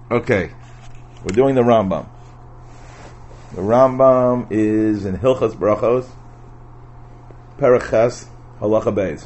Okay, we're doing the Rambam. The Rambam is in Hilchas Brachos, Perek Ches, Halacha Beis.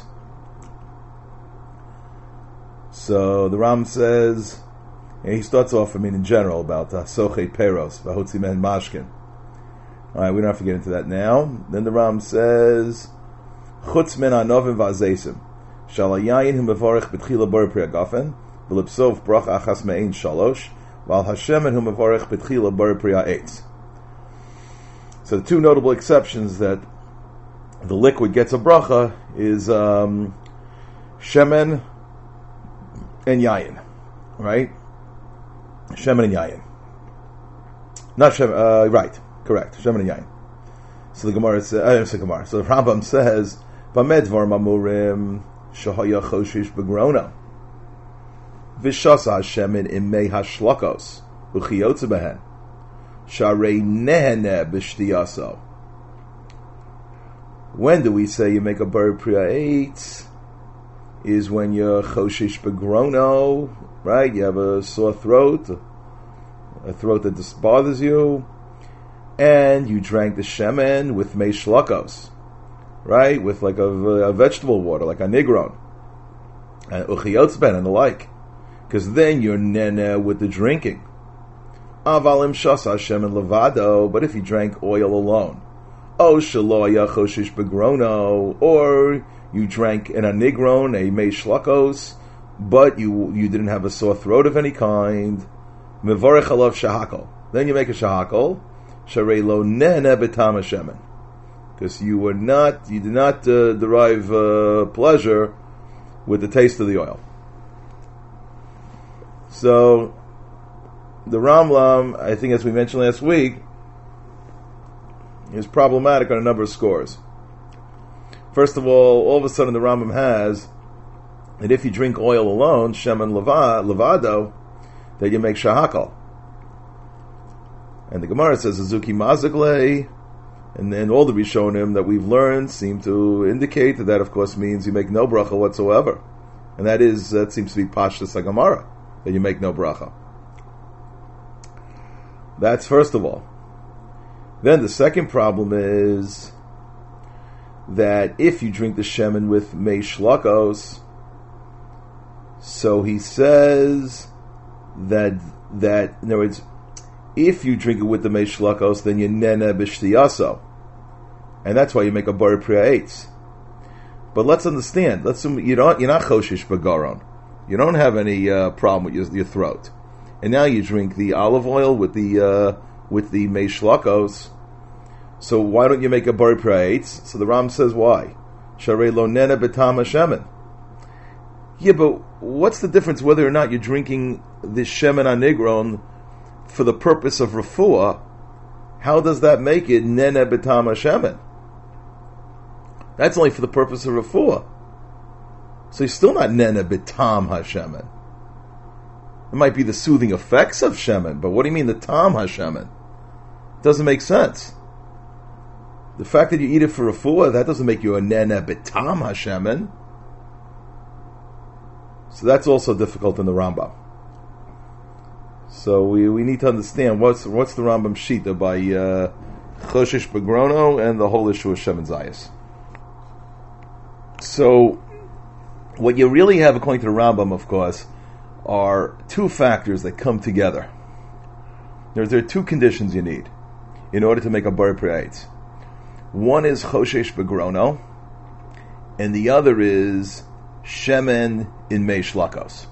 So the Ram says, and he starts off, in general, about Sochei Peros, Vahotzi Men Mashkin. Alright, we don't have to get into that now. Then the Ram says, Chutz men anovim va'azesim, shalayayin hu mevorech betchila bor pri agafen, v'lipsov brach achas me'ein shalosh, v'al Hashem hu mevorech betchila bor pri ha'etz. So the two notable exceptions that the liquid gets a bracha is shemen and yayin, right? Shemen and yayin. Not shemen, right, correct, shemen and yayin. So the Gemara says, so the Rambam says, "Bamed dvar mamurim shahaya choshish begrona v'shasa shemen imei hashlakos uchiyotze behen sharei nehene b'shtiyaso." When do we say you make a bar priya eitz? Is when you're choshish begrono, right? You have a sore throat, a throat that just bothers you, and you drank the shemen with mei shlakos, right? With like a vegetable water, like a nigron, and uchiyotzben and the like, because then you're nene with the drinking. Avalim shasa shemen levado, but if you drank oil alone, oh shaloya choshish begrono, or you drank in a nigron, a mei shlakos, but you didn't have a sore throat of any kind, mevorech alav shahakol, then you make a shahakol, sharei lo nene betam shemen, because you did not derive pleasure with the taste of the oil. So the Rambam, I think as we mentioned last week, is problematic on a number of scores. First of all of a sudden the Rambam has that if you drink oil alone, shemen levado, that you make shahakal. And the Gemara says, Azuki mazagle, and then all the Rishonim that we've learned seem to indicate that of course means you make no bracha whatsoever. And that seems to be Pashtus HaGemara, that you make no bracha. That's first of all. Then the second problem is that if you drink the shemen with mei shlakos, so he says that in other words, if you drink it with the mei shlakos, then you nene b'shtiyaso, and that's why you make a bar priya eitz. But let's understand. Let's assume you're not choshish b'garon. You don't have any problem with your throat, and now you drink the olive oil with the mei shlakos. So why don't you make a bar priya eitz? So the Ram says why? Sharei lo nene betam shemen. Yeah, but what's the difference whether or not you're drinking this shemen anigron for the purpose of refuah? How does that make it nene betam shemen? That's only for the purpose of refuah. So you're still not nene betam hashemen. It might be the soothing effects of shemen, but what do you mean the tam hashemen? It doesn't make sense. The fact that you eat it for refuah, that doesn't make you a nene betam hashemen. So that's also difficult in the Rambam. So we need to understand what's the Rambam shita by Choshish Begrono and the whole issue of Shemen Zayis. So what you really have, according to the Rambam, of course, are two factors that come together. There are two conditions you need in order to make a bar priya eitz. One is Choshish Begrono, and the other is shemen in mei shlakos.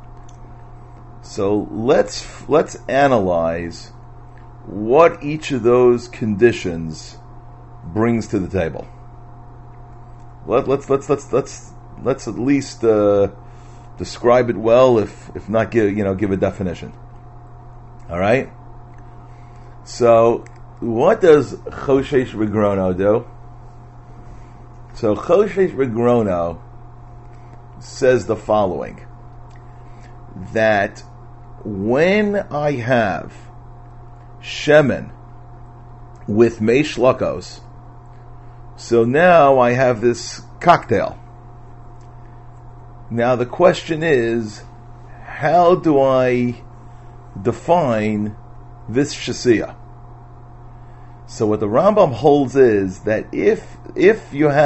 So let's analyze what each of those conditions brings to the table. Let's at least describe it well, if not give a definition. All right. So what does Choshesh Begrono do? So Choshesh Begrono says the following, that when I have shemen with mei shlakos, so now I have this cocktail. Now the question is, how do I define this shasiyah. So what the Rambam holds is that if the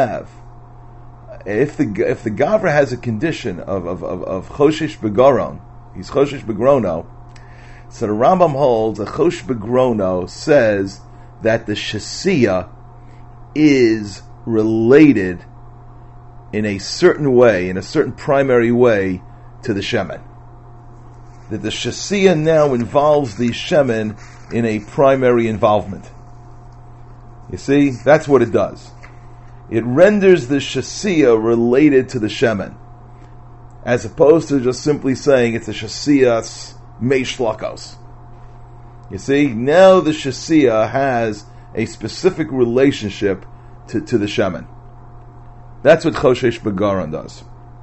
gavra has a condition of choshesh begoron, he's choshesh begrono. So the Rambam holds a chosh begrono says that the shasiyah is related in a certain way, in a certain primary way, to the shemen. That the shasiyah now involves the shemen in a primary involvement. You see, that's what it does. It renders the shasiyah related to the shemen, as opposed to just simply saying it's a shasiyah's mei shlakos. You see, now the shasiyah has a specific relationship to the shemen. That's what choshesh begaron does.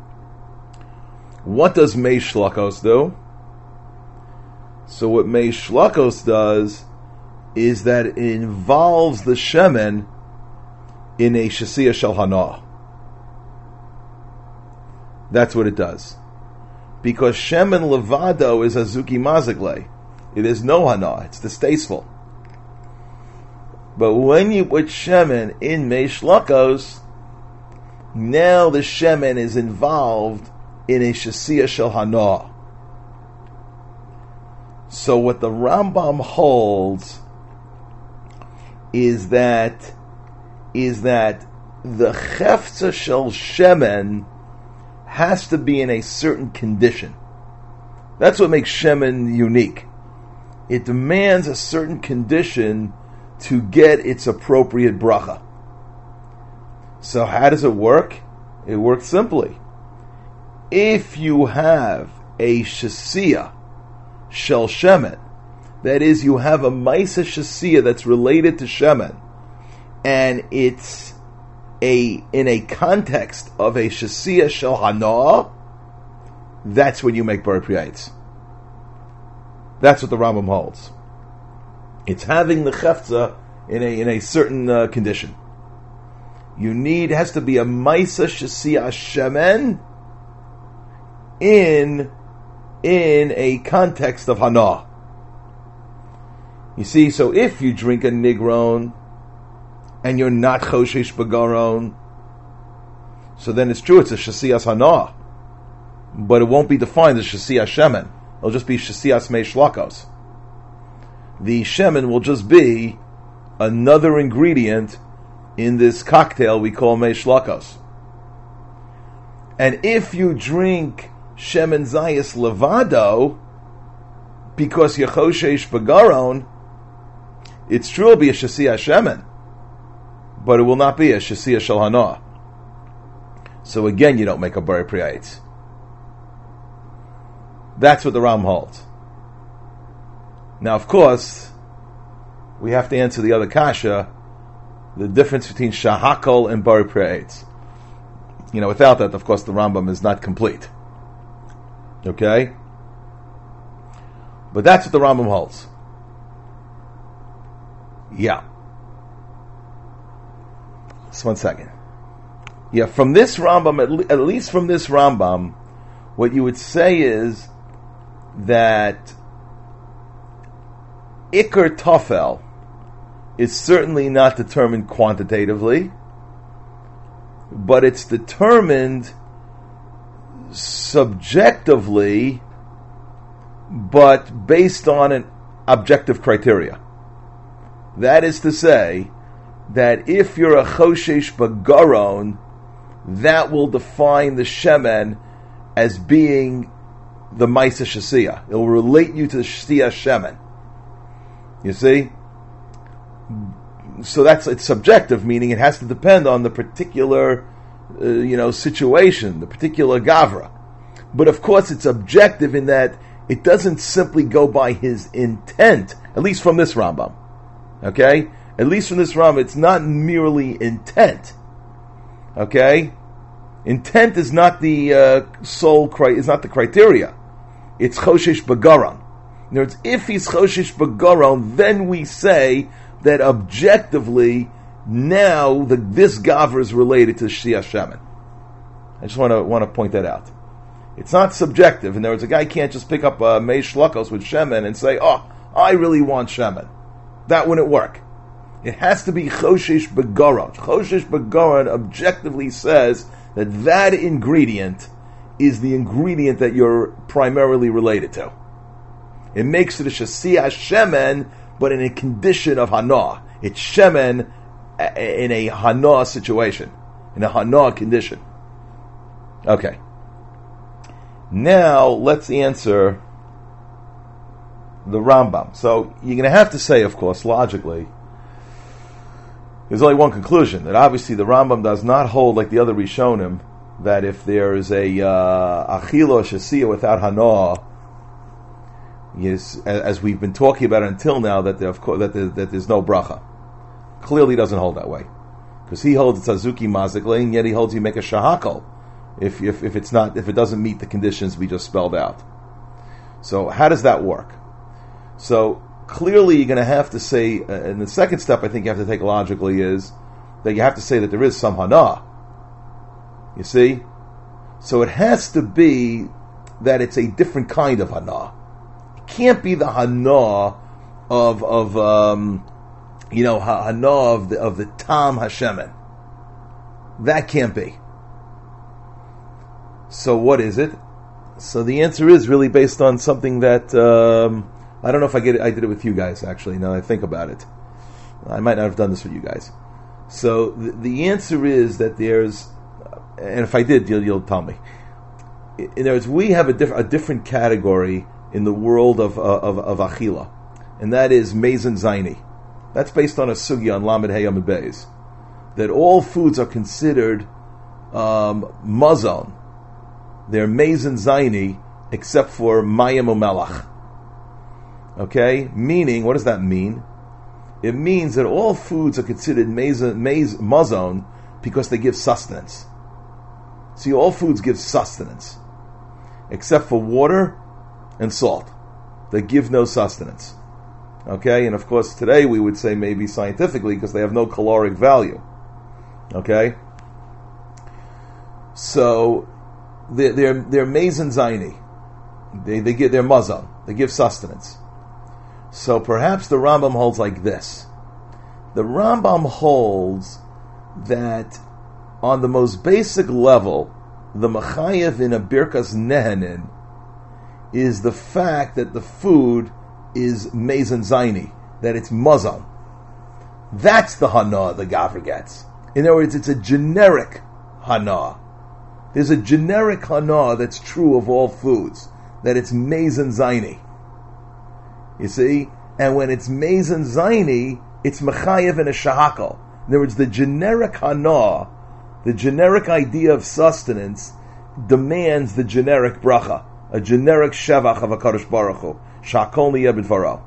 What does mei shlakos do? So what mei shlakos does is that it involves the shemen in a shasiyah shel hana. That's what it does. Because shemen levado is azuki mazigle. It is no hana, it's distasteful. But when you put shemen in mei shlakos, now the shemen is involved in a shasiyah shel hana. So what the Rambam holds is that the chefza shel shemen has to be in a certain condition. That's what makes shemen unique. It demands a certain condition to get its appropriate bracha. So how does it work? It works simply. If you have a shasiyah shel shemen, that is, you have a ma'isa shasiyah that's related to shemen, and it's in a context of a shasiyah shel hana, that's when you make bar priyatz. That's what the Rambam holds. It's having the chefza in a certain condition. Has to be a ma'isa shasiyah shemen in a context of hana. You see, so if you drink a nigron and you're not choshesh begaron, so then it's true, it's a shasiyas hana, but it won't be defined as shasiyas shemen. It'll just be shasiyas mei shlakos. The shemen will just be another ingredient in this cocktail we call mei shlakos. And if you drink shemen zayis levado, because you're choshesh begaron, it's true it'll be a shasiyah shemen, but it will not be a shasiyah shel hana. So again, you don't make a bar priyatz. That's what the Ram holds. Now, of course, we have to answer the other kasha, the difference between shahakol and bar priyatz. Without that, of course, the Rambam is not complete. Okay? But that's what the Rambam holds. Yeah. Just 1 second. Yeah, from this Rambam, at least from this Rambam, what you would say is that Iker Tofel is certainly not determined quantitatively, but it's determined subjectively, but based on an objective criteria. That is to say, that if you're a choshesh begaron, that will define the shemen as being the ma'isa shasiyah. It will relate you to the shasiyah shemen. You see? So it's subjective, meaning it has to depend on the particular situation, the particular gavra. But of course it's objective in that it doesn't simply go by his intent, at least from this Rambam. Okay? At least from this Rambam, it's not merely intent. Okay? Intent is not the is not the criteria. It's choshesh begaron. In other words, if he's choshesh begaron, then we say that objectively, now this gavra is related to shia shemen. I just want to point that out. It's not subjective. In other words, a guy can't just pick up mei shlokos with shemen and say, "Oh, I really want shemen." That wouldn't work. It has to be choshesh begoron. Choshesh begoron objectively says that ingredient is the ingredient that you're primarily related to. It makes it a shasiyah shemen, but in a condition of hana. It's shemen in a hana situation, in a hana condition. Okay. Now let's answer the Rambam. So you're going to have to say, of course, logically, there's only one conclusion, that obviously the Rambam does not hold like the other Rishonim, that if there is a achila shasiyah without hana, yes, as we've been talking about until now, that there's no bracha. Clearly doesn't hold that way, because he holds it's azuki mazikle, and yet he holds you make a shahakal if it doesn't meet the conditions we just spelled out. So how does that work? So clearly you're going to have to say, and the second step I think you have to take logically is that you have to say that there is some hana. You see? So it has to be that it's a different kind of hana. It can't be the hana of hana of the tam hashemen. That can't be. So what is it? So the answer is really based on something that I don't know if I did it with you guys actually. Now that I think about it, I might not have done this with you guys. So the answer is that there's, and if I did, you'll tell me. In other words, we have a different category in the world of achila, and that is mezon zaini. That's based on a sugya on Lamed Hey Amud Beis, that all foods are considered mazon. They're mezon zaini except for mayim u'melach. Okay, meaning, what does that mean? It means that all foods are considered mazon because they give sustenance. See, all foods give sustenance, except for water and salt. They give no sustenance. Okay, and of course today we would say maybe scientifically because they have no caloric value. Okay, so they're mezon zaini. They give their mazon. They give sustenance. So perhaps the Rambam holds like this. The Rambam holds that on the most basic level, the machayev in a birkas nehenin is the fact that the food is mezon zaini, that it's mazon. That's the hana the gavra gets. In other words, it's a generic hana. There's a generic hana that's true of all foods, that it's mezon zaini. You see? And when it's mezon zaini, it's mechayev and a shahakal. In other words, the generic hana, the generic idea of sustenance, demands the generic bracha, a generic shevach of HaKadosh Baruch Hu, shakol niyeh b'dvaro.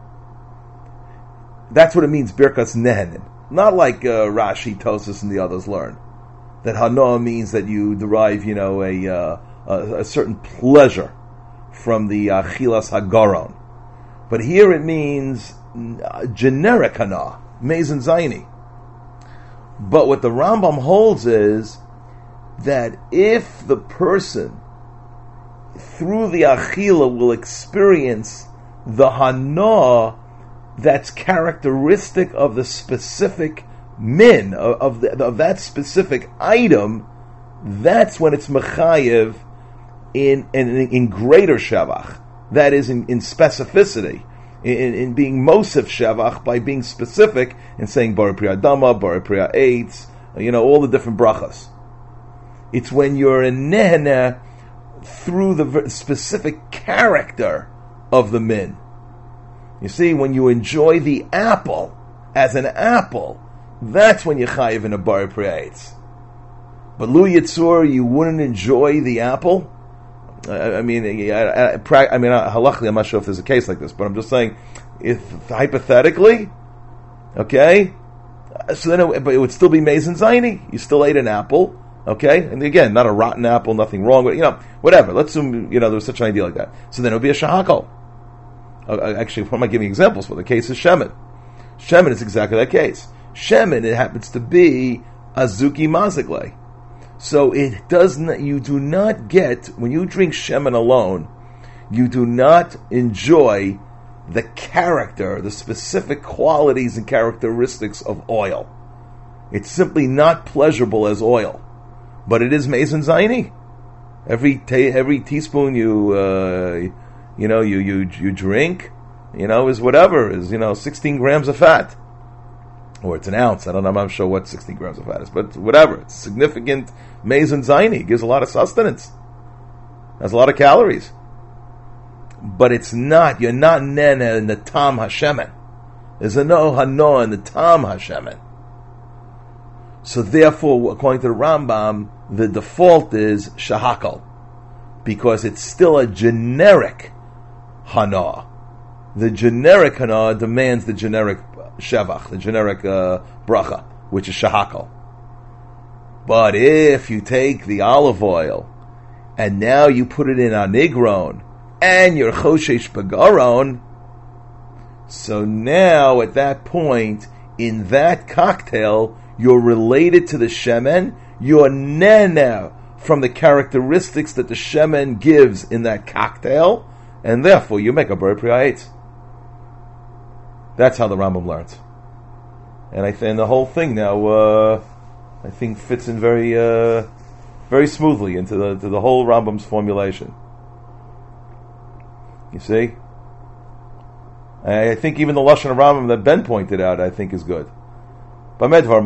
That's what it means, birkas nehenin. Not like Rashi, Tosas, and the others learn. That hana means that you derive, a certain pleasure from the chilas hagaron. But here it means generic hana, mezon zaini. But what the Rambam holds is that if the person through the achila will experience the hana that's characteristic of the specific min, of that specific item, that's when it's mechayev in greater shevach. That is in specificity, in being mosif shevach, by being specific and saying bar priya dama, bar priya eitz, all the different brachas. It's when you're in nehena through the specific character of the min. You see, when you enjoy the apple as an apple, that's when you're chayiv in a bar priya eitz. But lu yitzur, you wouldn't enjoy the apple. Halachically, I'm not sure if there's a case like this, but I'm just saying, if hypothetically, okay, so then it would still be mezon zaini. You still ate an apple, okay, and again, not a rotten apple, nothing wrong with whatever. Let's assume there was such an idea like that. So then it would be a shahakol. Actually, what am I giving examples for? The case is shemen. Shemen is exactly that case. Shemen, it happens to be azuki mazikle. So it does not. You do not get, when you drink shemen alone, you do not enjoy the character, the specific qualities and characteristics of oil. It's simply not pleasurable as oil, but it is mezon zayni. Every teaspoon you drink, is whatever, is 16 grams of fat, or it's an ounce. I don't know. I'm not sure what 16 grams of fat is, but whatever. It's significant mezon zayni. It gives a lot of sustenance. Has a lot of calories. But you're not nena in the tam hashemen. There's a no hano in the tam hashemen. So therefore, according to the Rambam, the default is shahakal, because it's still a generic hana. The generic hana demands the generic shevach, the generic bracha, which is shahakal. But if you take the olive oil and now you put it in a nigron and you're choshesh bagaron, so now at that point in that cocktail you're related to the shemen, you're nena from the characteristics that the shemen gives in that cocktail, and therefore you make a bar priayit. That's how the Rambam learns. And the whole thing now, I think, fits in very, very smoothly into the whole Rambam's formulation. You see? I think even the Lashon of Rambam that Ben pointed out, I think, is good. Yeah, because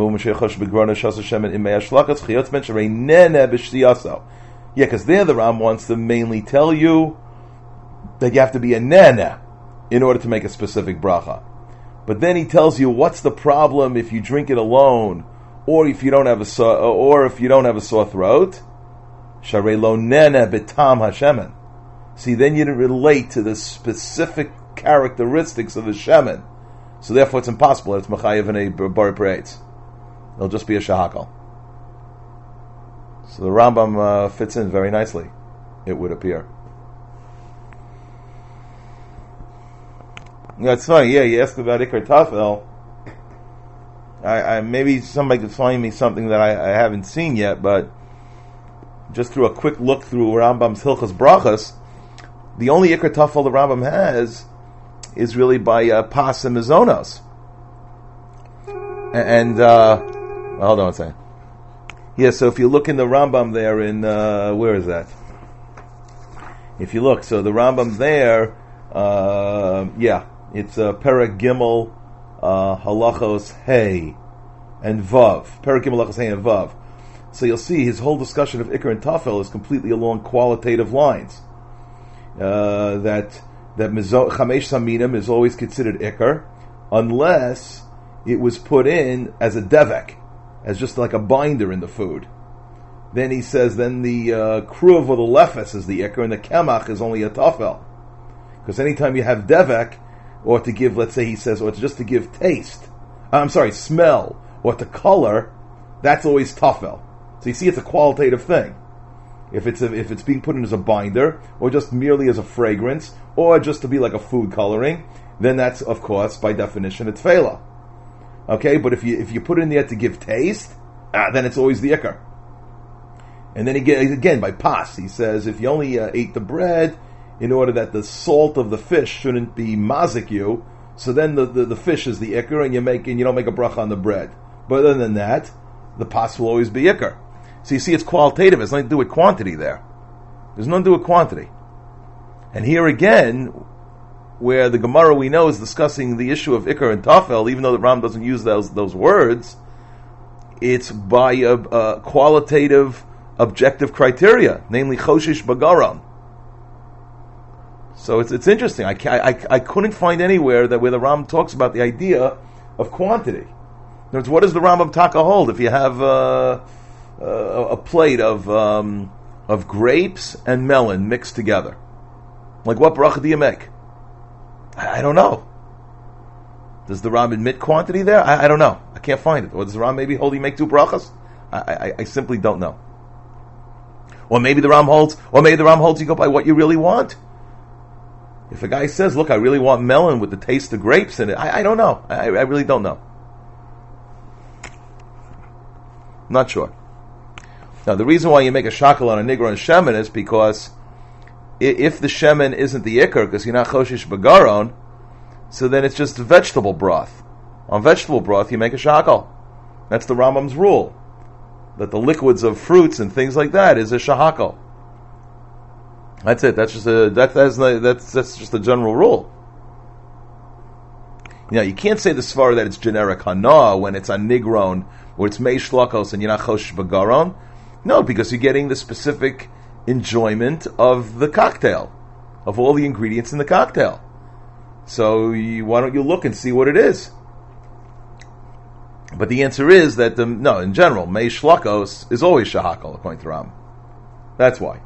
there the Ram wants to mainly tell you that you have to be a nena in order to make a specific bracha. But then he tells you what's the problem if you drink it alone, or if you don't have a sore throat. Sharei lo nena betam hashemen. See, then you didn't relate to the specific characteristics of the shemen. So therefore it's impossible. It's mechayev and a bar praetz. It'll just be a shahakal. So the Rambam fits in very nicely, it would appear. That's funny. Yeah, you asked about Ikar Tafel. I maybe somebody could find me something that I haven't seen yet, but just through a quick look through Rambam's Hilchas Brachas, the only Ikar Tafel the Rambam has is really by Pas and Mizonos. And hold on a second. Yeah, so if you look in the Rambam there in where is that? If you look, so the Rambam there, it's Perek Gimel Halachos Hey and Vav. Perek Gimel Halachos Hey and Vav. So you'll see his whole discussion of Ikar and Tafel is completely along qualitative lines. That Chamesh Saminim is always considered Ikar, unless it was put in as a devek, as just like a binder in the food. Then he says, then the kruv or the lefes is the Ikar, and the kemach is only a Tafel. Because anytime you have devek, or to give, let's say he says, or to just to give smell, or to color, that's always Tafel. So you see, it's a qualitative thing. If it's being put in as a binder, or just merely as a fragrance, or just to be like a food coloring, then that's, of course, by definition, it's Fela. Okay, but if you put it in there to give taste, then it's always the Ikar. And then again, by Pas, he says, if you only ate the bread, in order that the salt of the fish shouldn't be mazik you, so then the fish is the Ikar, and you don't make a bracha on the bread. But other than that, the Pas will always be Ikar. So you see, it's qualitative. It's nothing to do with quantity there. There's nothing to do with quantity. And here again, where the Gemara we know is discussing the issue of Ikar and Tafel, even though the Ram doesn't use those words, it's by a qualitative, objective criteria, namely Choshesh Bagaram. So it's interesting. I couldn't find anywhere where the Ram talks about the idea of quantity. In other words, what does the Rambam Taka hold if you have a plate of grapes and melon mixed together? Like, what bracha do you make? I don't know. Does the Ram admit quantity there? I don't know. I can't find it. Or does the Ram maybe hold you make two brachas? I simply don't know. Or maybe the Ram holds you go by what you really want. If a guy says, look, I really want melon with the taste of grapes in it, I don't know. I really don't know. Not sure. Now, the reason why you make a shakel on a nigron shemen is because if the shemen isn't the ikar, because you're not choshish bagaron, so then it's just vegetable broth. On vegetable broth, you make a shakel. That's the Rambam's rule, that the liquids of fruits and things like that is a shahakel. That's it. That's just a general rule. You can't say the svara that it's generic hana when it's on nigron, where it's mei shlakos and you're not choshish bagaron. No, because you're getting the specific enjoyment of the cocktail, of all the ingredients in the cocktail. So why don't you look and see what it is? But the answer is that in general, mei shlakos is always shahakal according to Ram. That's why.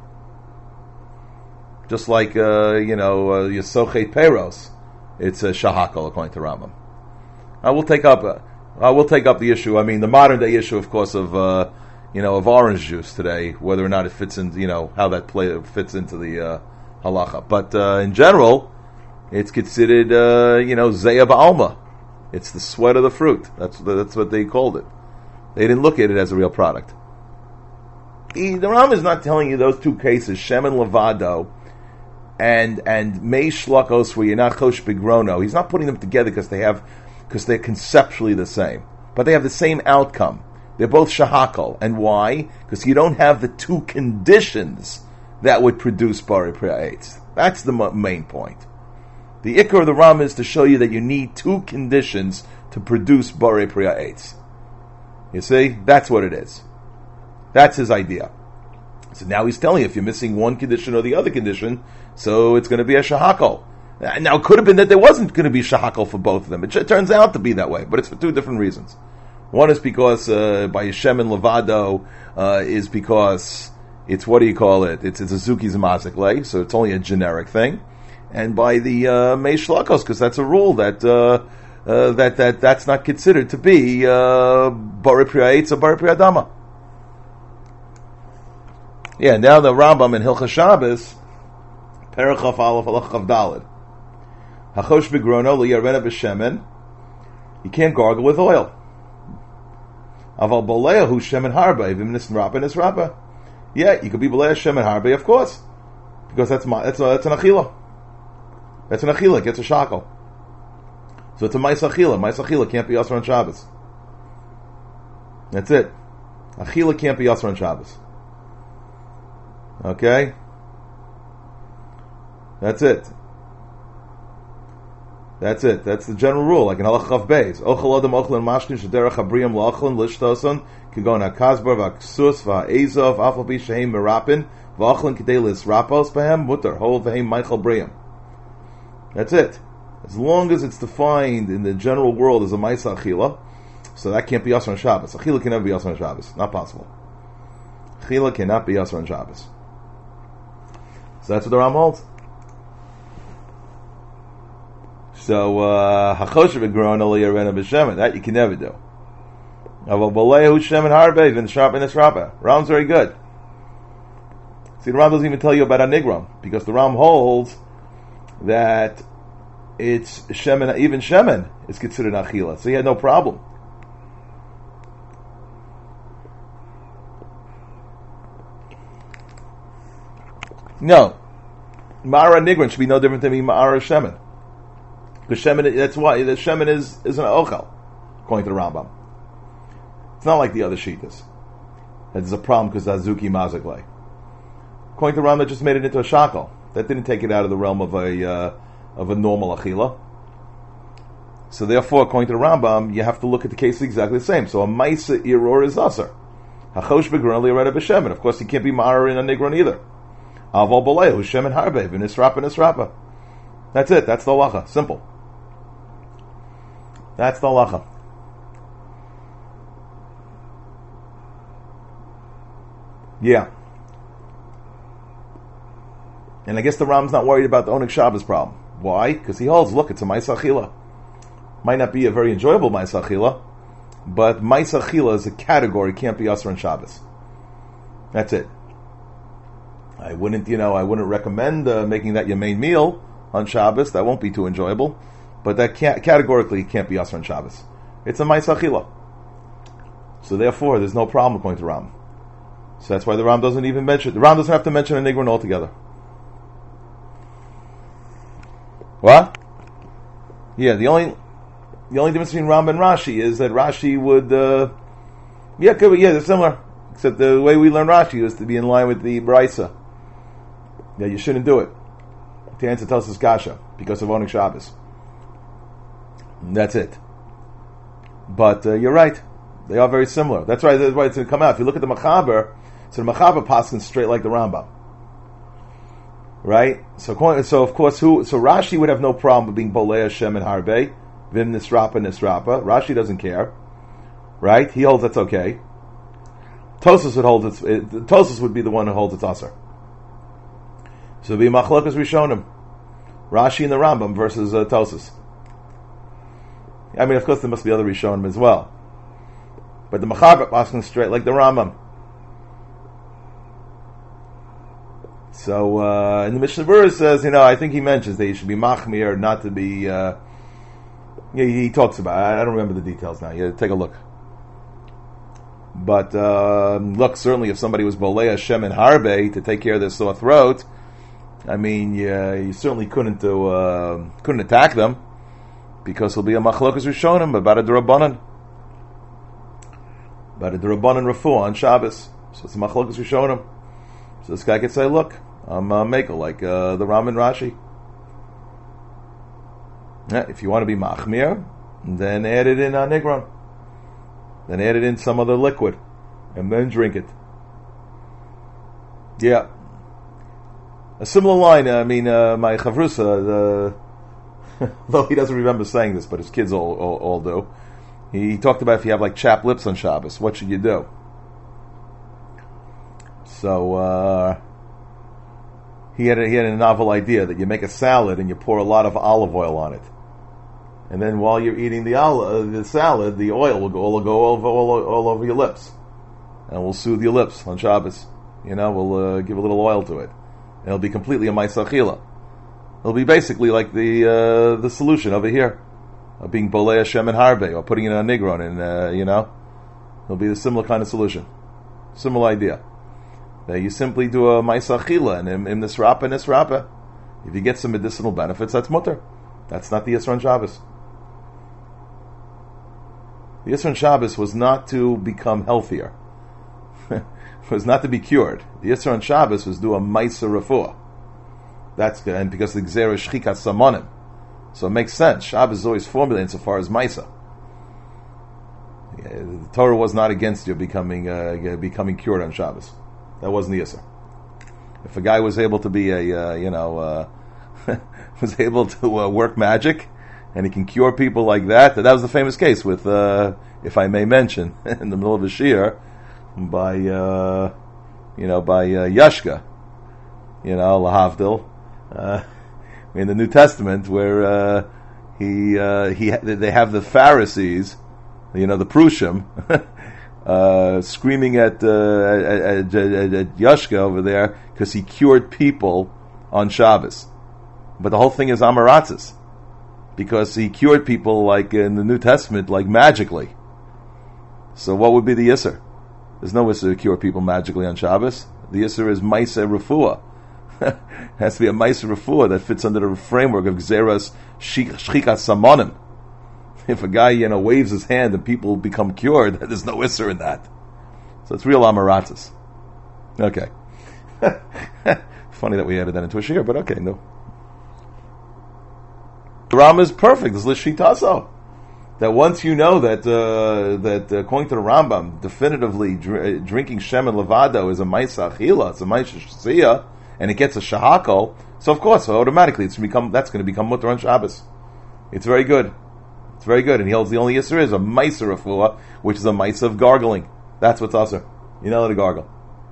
Just like yesochet peros, it's a shahakal according to Rambam. I will take up the issue. I mean, the modern day issue, of course, of orange juice today, whether or not it fits in, how that fits into the halacha. But in general, it's considered, zeya ba'alma. It's the sweat of the fruit. That's what they called it. They didn't look at it as a real product. The Ram is not telling you those two cases, shemen levado and mei shlakos, where you're not chosh bigrono. He's not putting them together because they're conceptually the same, but they have the same outcome. They're both shahakal. And why? Because you don't have the two conditions that would produce bari priya eitz. That's the main point. The ikar of the Ram is to show you that you need two conditions to produce bari priya eitz. You see? That's what it is. That's his idea. So now he's telling you, if you're missing one condition or the other condition, so it's going to be a shahakal. Now, it could have been that there wasn't going to be shahakal for both of them. It turns out to be that way, but it's for two different reasons. One is because by Yeshem and Levado is because it's, what do you call it? It's a Zuki Zamazik lay, so it's only a generic thing. And by the Mei Shlakos, because that's a rule that that's not considered to be Bari Priya Eitz or Bari Priya Dama. Yeah, now the Rambam in Hilchas Shabbos, Perachaf Aleph Alachav Daled. Hachosh Bigrono Liyarena B'Shemen. You can't gargle with oil. Aval Boleah Hu Shemen Harbe V'Minis Rapa Nis Rapa. Yeah, you could be Boleah Shemen Harbe, of course, because that's an achila. That's an achila. It gets a shakel. So it's a mais achila. Mais achila can't be asr on Shabbos. That's it. Achila can't be asr on Shabbos. Okay? That's it. That's it. That's the general rule. Like in Halach Chav Beis. Ochel Adam Ochel Mashkin Shederach Habriyam Lachlan Lishtoson Kigon HaKazbar V'Aksus V'Ezov Afal Pi Shehem Merapin V'Achlan Kedelis Rapos Behem Mutter Hol V'Hem Michael Briyam. That's it. As long as it's defined in the general world as a Maisa Achila, so that can't be Asr on Shabbos. Achila can never be Asr on Shabbos. Not possible. Achila cannot be Asr on Shabbos. So that's what the Ram holds. So Hachosh V'Gron Aliyah Rena B'Shemen, that you can never do. Aval Bolehu Shemen Harbe V'N Shrapa Nis Rapa. Ram's very good. See, the Ram doesn't even tell you about a Nigram, because the Ram holds that it's Shemen, even Shemen is considered Achila, so he had no problem. No, Ma'ara Nigran should be no different than Ma'ara Shemen. Because Shemen, that's why, the Shemen is an Ochel, according to the Rambam. It's not like the other Shitas. There's a problem because Azuki Mazaklei. According to the Rambam, just made it into a Shakel. That didn't take it out of the realm of a normal Achila. So therefore, according to the Rambam, you have to look at the case exactly the same. So a Maisa Iror is Asar. Hachosh Begron Li'Reda B'Shemen. Of course, he can't be Ma'ara in a Nigron either. Aval Bolehu Shemen Harbe V'Nisrapa Nisrapa. That's it. That's the halacha. Simple. That's the halacha. Yeah. And I guess the Ram's not worried about the Oneg Shabbos problem. Why? Because he holds, look, it's a Maisa Achila. Might not be a very enjoyable Maisa Achila, but Maisa Achila as a category can't be Asr on Shabbos. That's it. I wouldn't recommend making that your main meal on Shabbos. That won't be too enjoyable. But that categorically can't be Asr on Shabbos. It's a Maisa Achila. So therefore, there's no problem according to Ram. So that's why the Ram doesn't even mention. The Ram doesn't have to mention a nigron altogether. What? Yeah, the only difference between Ram and Rashi is that Rashi would, they're similar. Except the way we learn Rashi is to be in line with the Brisa. Yeah, you shouldn't do it. To answer Tosas Kasha, because of Onik Shabbos. And that's it. But you're right. They are very similar. That's why it's going to come out. If you look at the Machaber, so the Machaber passes straight like the Rambam. Right? So of course, so Rashi would have no problem with being Bolei Hashem and Harbe, Vim Nisrapa. Rashi doesn't care. Right? He holds that's okay. Tosas would be the one who holds it's Aser. So it'd be Machlokas Rishonim. Rashi and the Rambam versus Tosas. I mean, of course, there must be other Rishonim as well. But the Machaber passes straight like the Rambam. So, and the Mishnah Berurah says, I think he mentions that you should be machmir, not to be, he talks about it. I don't remember the details now. You take a look. But, look, certainly if somebody was Bolei Hashem and Harbe to take care of their sore throat, I mean, you certainly couldn't attack them, because he'll be a machlokas rishonim about a d'Rabbanan. About a d'Rabbanan refuah on Shabbos. So it's a machlokas rishonim. So this guy could say, look, I'm makel, like the Ram and Rashi. Yeah, if you want to be machmir, then add it in nigron. Then add it in some other liquid, and then drink it. Yeah. A similar line, my chavrusa, though he doesn't remember saying this, but his kids all do. He talked about if you have like chapped lips on Shabbos, what should you do? So he had a novel idea that you make a salad and you pour a lot of olive oil on it, and then while you're eating the salad, the oil will go all over your lips, and will soothe your lips on Shabbos. We'll give a little oil to it, and it'll be completely a ma'aseh achila. It'll be basically like the solution over here of being Bolei Hashem and Harbe, or putting it in a nigron, and it'll be the similar kind of solution, similar idea. That you simply do a ma'aseh achila and in nisrapa. If you get some medicinal benefits, that's mutter. That's not the Yisron Shabbos. The Yisron Shabbos was not to become healthier. It was not to be cured. The Yisron Shabbos was do a ma'aseh refuah. That's good, and because the Gzera Shchikas Samonim. So it makes sense. Shabbos is always formulated insofar as ma'aseh. The Torah was not against you becoming cured on Shabbos. That wasn't the Yisr. If a guy was able to be was able to work magic, and he can cure people like that was the famous case with, if I may mention, in the middle of a shiur, by Yashka, Lahavdil, in the New Testament, where they have the Pharisees, the Prushim, screaming at Yashka over there because he cured people on Shabbos. But the whole thing is amaratzis, because he cured people like in the New Testament, like magically. So what would be the Yisr? There's no Yisr to cure people magically on Shabbos. The Yisr is ma'aseh refuah. It has to be a ma'aseh refuah that fits under the framework of Gzeras Shchikas Samonim. If a guy, waves his hand and people become cured, there's no Isser in that. So it's real amaratzis. Okay. Funny that we added that into a shiur, but okay, no. The Ram is perfect. It's l'shitaso. That once you know that according to the Rambam, definitively drinking Shem and Levado is a ma'aseh achila, it's a ma'aseh shesiyah, and it gets a shahakol, so of course, automatically that's going to become mutter on Shabbos. It's very good. It's very good, and he holds the only Yisr is a ma'aseh refuah, which is a ma'aseh of gargling. That's what's aser. You know how to gargle.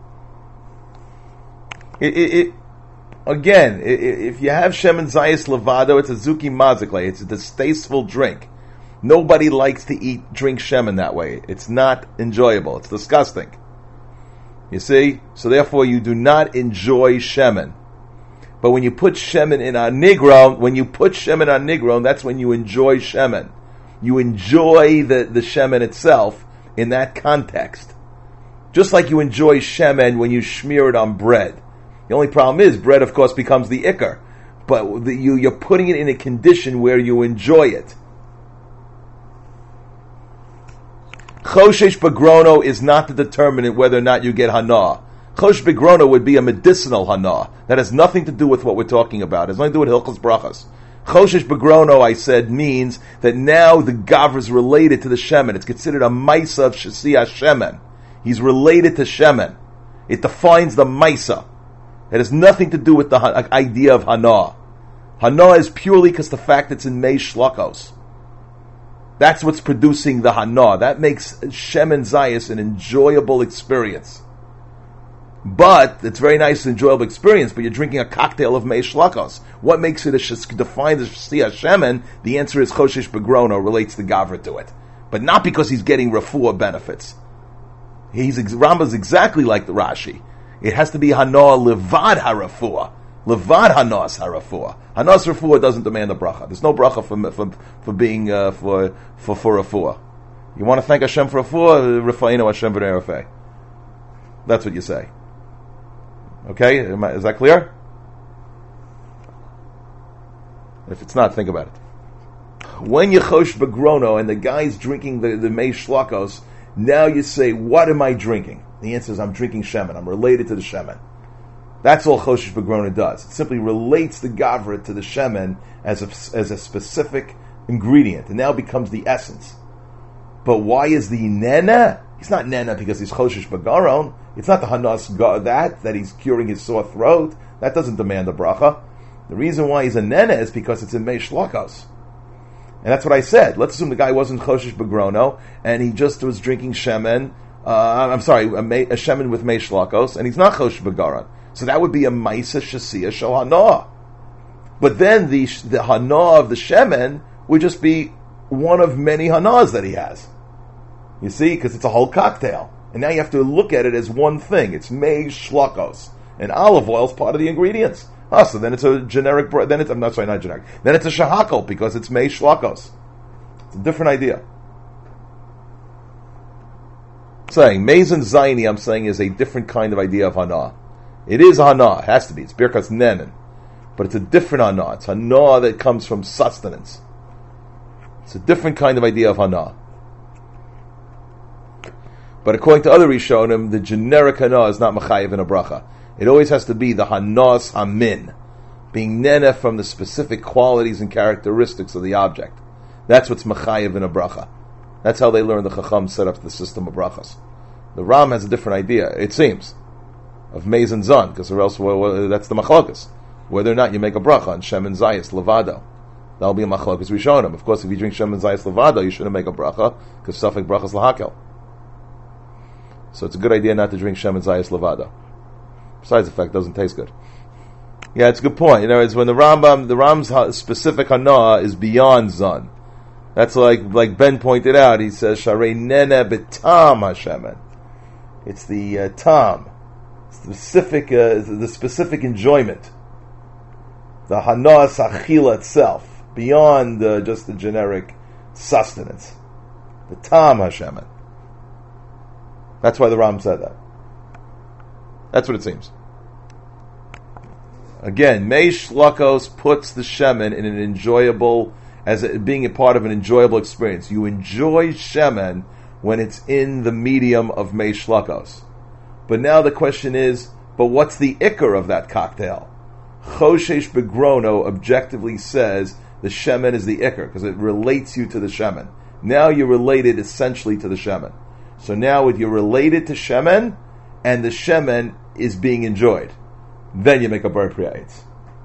Again, if you have Shem and Zayis Levado, it's a Zuki Mazikle. It's a distasteful drink. Nobody likes to drink Shemen that way. It's not enjoyable. It's disgusting. You see? So therefore you do not enjoy Shemen. But when you put Shemen in a nigron, that's when you enjoy Shemen. You enjoy the Shemen itself in that context. Just like you enjoy shemen when you smear it on bread. The only problem is, bread, of course, becomes the ikar. But you're putting it in a condition where you enjoy it. Choshesh begrono is not the determinant whether or not you get hana. Choshesh begrono would be a medicinal hana. That has nothing to do with what we're talking about. It has nothing to do with Hilchos Brachas. Choshesh begrono, I said, means that now the gavra is related to the shemen. It's considered a maisa of shesiyah shemen. He's related to shemen. It defines the maisa. It has nothing to do with the idea of hana. Hana is purely because the fact it's in mei shlakos. That's what's producing the hana. That makes shemen zayis an enjoyable experience. But it's very nice and enjoyable experience. But you're drinking a cocktail of mei shlakos. What makes it defined as shesiyah shemen? The answer is choshesh begrono, relates the gavra to it, but not because he's getting refuah benefits. Rambam's exactly like the Rashi. It has to be hana levad harafuah. Levad hanas harafuah. Hanas refuah doesn't demand a bracha. There's no bracha for being for refuah. You want to thank Hashem for refuah? Refainu Hashem v'nei rafei. That's what you say. Okay, is that clear? If it's not, think about it. When you chosh begrono and the guy's drinking the mei shlakos, now you say, what am I drinking? The answer is, I'm drinking shemen. I'm related to the shemen. That's all choshesh begrono does. It simply relates the gavra to the shemen as a specific ingredient, and now becomes the essence. But why is the nena? He's not nena because he's choshesh begaron. It's not the hanas that he's curing his sore throat. That doesn't demand a bracha. The reason why he's a nena is because it's in mei shlakos. And that's what I said. Let's assume the guy wasn't choshesh begrono, and he just was drinking shemen. A shemen with mei shlakos, and he's not choshesh begaron. So that would be a maisa shesiyah shel hana. But then the hana of the shemen would just be one of many hanas that he has. You see, because it's a whole cocktail. And now you have to look at it as one thing. It's mei shlakos. And olive oil is part of the ingredients. So then it's a generic, then it's, I'm not sorry, not generic. Then it's a shahakol because it's mei shlakos. It's a different idea. Saying, mezon zayni, I'm saying, is a different kind of idea of hana. It is hana, it has to be. It's birkas nenen. But it's a different hana. It's hana that comes from sustenance. It's a different kind of idea of hana. But according to other Rishonim, the generic hana is not mechayev in a bracha. It always has to be the hanas hamin, being nena from the specific qualities and characteristics of the object. That's what's mechayev in a bracha. That's how they learn the Chacham set up the system of brachas. The Ram has a different idea, it seems, of meiz and zon, because or else that's the machlokas. Whether or not you make a bracha on shem and zayis levado, that'll be a machlokas rishonim. Of course, if you drink shem and zayis levado, you shouldn't make a bracha because safek brachas lahakel. So it's a good idea not to drink shem and zayis levado. Besides the fact, it doesn't taste good. Yeah, it's a good point. In other words, when the Ram's specific hana is beyond zon. That's like Ben pointed out. He says, "Sharei nene betam hashemen." It's the tam, the specific enjoyment, the hanas achila itself, beyond just the generic sustenance. The tam hashemen. That's why the Ram said that. That's what it seems. Again, mei shlakos puts the shemen in an enjoyable, as being a part of an enjoyable experience. You enjoy shemen when it's in the medium of mei shlakos. But now the question is, but what's the ikar of that cocktail? Choshesh begrono objectively says the shemen is the ikar, because it relates you to the shemen. Now you're related essentially to the shemen. So now you're related to shemen, and the shemen is being enjoyed. Then you make a bar priyates.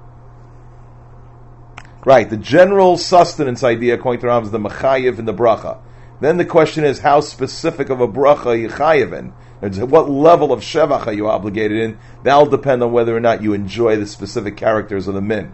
Right, the general sustenance idea, according to Ram, is the mechayev and the bracha. Then the question is, how specific of a bracha are you chayev in? What level of shevach are you obligated in? That'll depend on whether or not you enjoy the specific characters of the min.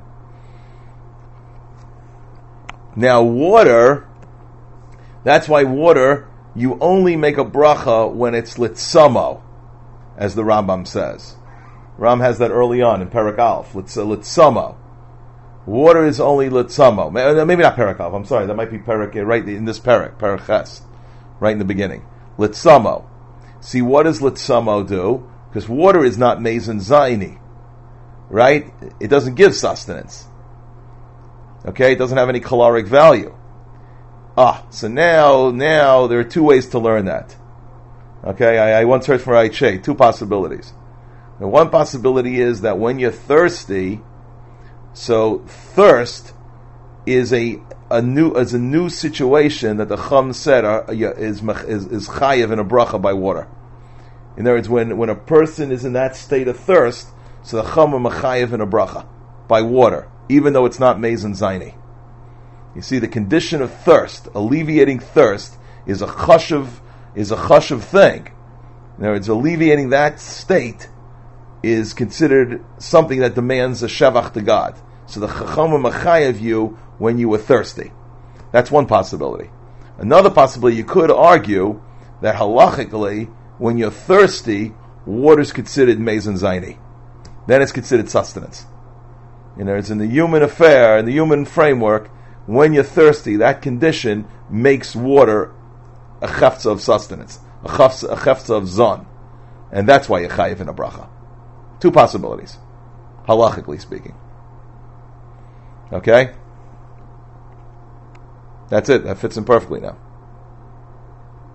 Now, water, that's why water, you only make a bracha when it's litzamo, as the Rambam says. Ram has that early on in Perek Aleph, litzamo. Water is only litzamo. Maybe not Perek Aleph, I'm sorry, that might be Perek, right in this Perek Ches, right in the beginning. Litzamo. See, what does Litzamo do? Because water is not Mezon Zaini, right? It doesn't give sustenance. Okay, it doesn't have any caloric value. So now there are two ways to learn that. Okay, I once heard from Raiche, two possibilities. The one possibility is that when you're thirsty, so thirst is a new situation that the Chum said is chayiv in a bracha by water. In other words, when a person is in that state of thirst, so the Chum are chayiv in a bracha by water, even though it's not Mezon Zaini. You see, the condition of thirst, alleviating thirst, is a chashuv thing. In other words, alleviating that state is considered something that demands a shevach to God. So the Chacham machayev you when you were thirsty. That's one possibility. Another possibility, you could argue that halachically, when you're thirsty, water is considered Mezon Zaini. Then it's considered sustenance. You know, it's in the human affair, in the human framework, when you're thirsty, that condition makes water a chefza of sustenance, a chefza of zon. And that's why you're chayiv in a bracha. Two possibilities, halachically speaking. Okay? That's it. That fits in perfectly now.